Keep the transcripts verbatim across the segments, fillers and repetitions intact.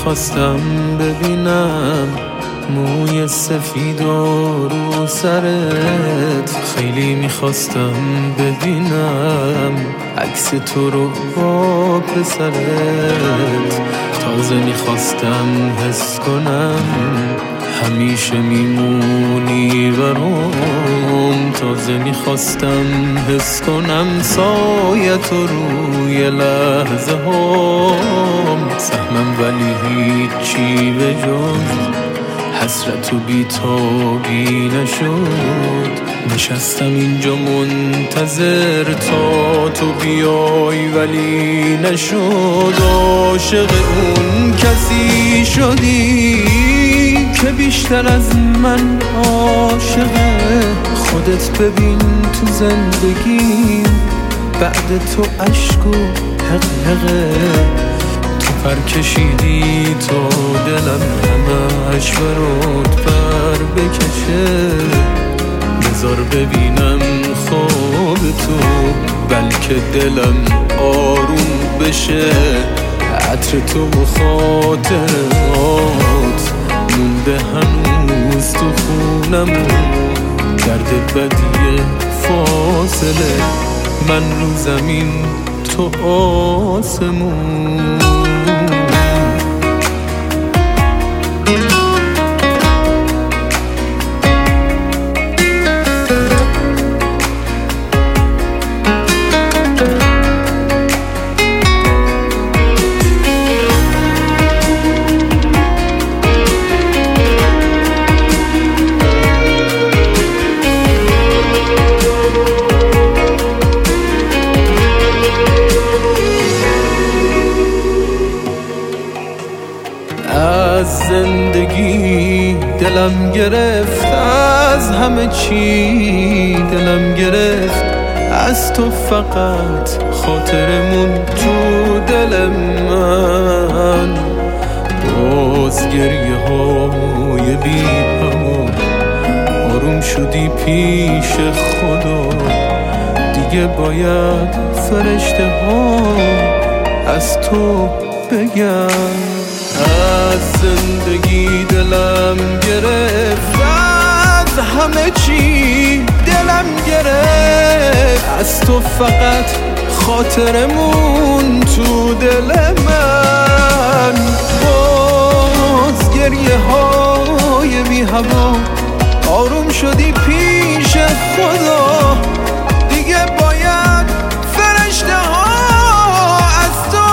میخواستم ببینم موی سفید و رو سرت، خیلی میخواستم ببینم عکس تو رو با پسرت. تازه میخواستم حس کنم همیشه میمونی برام. تازه میخواستم حس کنم سایت رو روی لحظه هام. سهمم ولی هیچی به جز حسرت و بیتابی نشد. نشستم اینجا منتظر تا تو بیای ولی نشد. عاشق اون کسی شدی که بیشتر از من عاشقه. خودت ببین تو زندگیم بعد تو عشق و حقحقه. تو پر کشیدی تا دلم همش برات پر بکشه. بذار ببینم خواب تو بلکه دلم آروم بشه. عطر تو و خاطرات مونده هنوز تو خونم. درد بدی فاصله من رو زمین تو آسمون. از زندگی دلم گرفت، از همه چی دلم گرفت. از تو فقط خاطرمون تو دل من. باز گریه های بی پمان آروم شدی پیش خدا. دیگه باید فرشته ها از تو بگن. از زندگی دلم گرفت، از همه چی دلم گرفت. از تو فقط خاطرمون تو دل من. باز گریه های بی هوا آروم شدی پیش خدا. دیگه باید فرشته ها از تو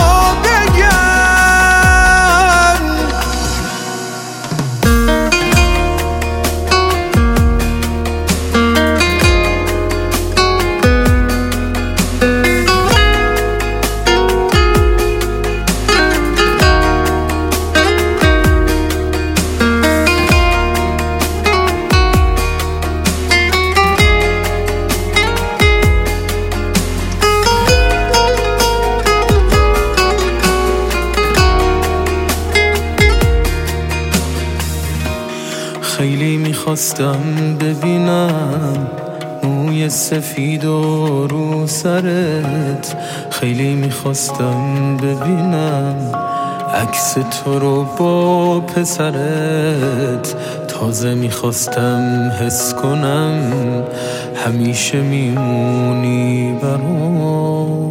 خیلی میخواستم ببینم موی سفید و رو سرت. خیلی میخواستم ببینم عکس تو رو با پسرت. تازه میخواستم حس کنم همیشه میمونی برام.